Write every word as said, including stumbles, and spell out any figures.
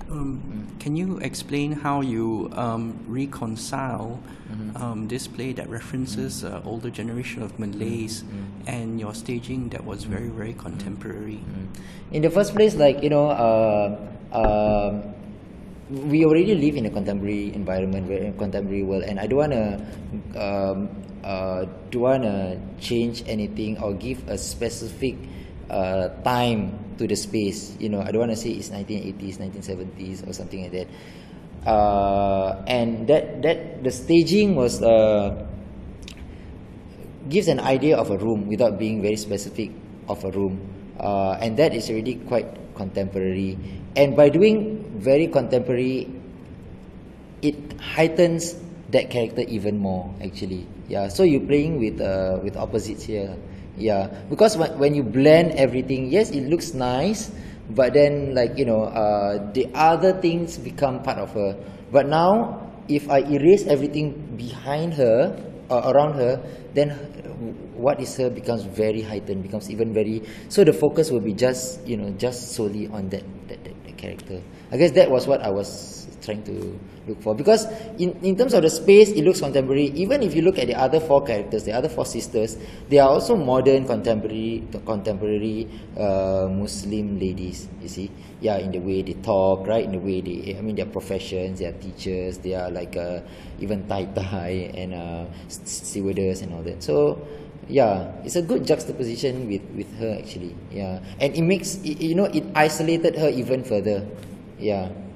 Um, Mm. Can you explain how you um, reconcile Mhm. um, this play that references uh, older generation of Malays Mm. and your staging that was very, very contemporary? In the first place, like you know, uh, um we already live in a contemporary environment, very contemporary world, and I don't wanna, um, uh, don't wanna change anything or give a specific uh, time to the space. You know, I don't wanna say it's nineteen eighties, nineteen seventies, or something like that. Uh, and that that the staging was uh, gives an idea of a room without being very specific of a room, uh, and that is already quite contemporary. And by doing very contemporary, it heightens that character even more, actually. Yeah, so you're playing with uh, with opposites here. Yeah, because when, when you blend everything, yes, it looks nice, but then, like, you know, uh, the other things become part of her. But now, if I erase everything behind her or around her, then what is her becomes very heightened, becomes even very, so the focus will be just, you know, just solely on that that, that, that character. I guess that was what I was trying to look for, because in, in terms of the space, it looks contemporary. Even if you look at the other four characters, the other four sisters, they are also modern contemporary contemporary uh, Muslim ladies, you see. Yeah, in the way they talk, right, in the way they, I mean, their professions, they are teachers, they are like uh, even tai-tai and uh, stewardess and all that. So yeah, it's a good juxtaposition with with her, actually. Yeah, and it makes, you know, it isolated her even further. Yeah.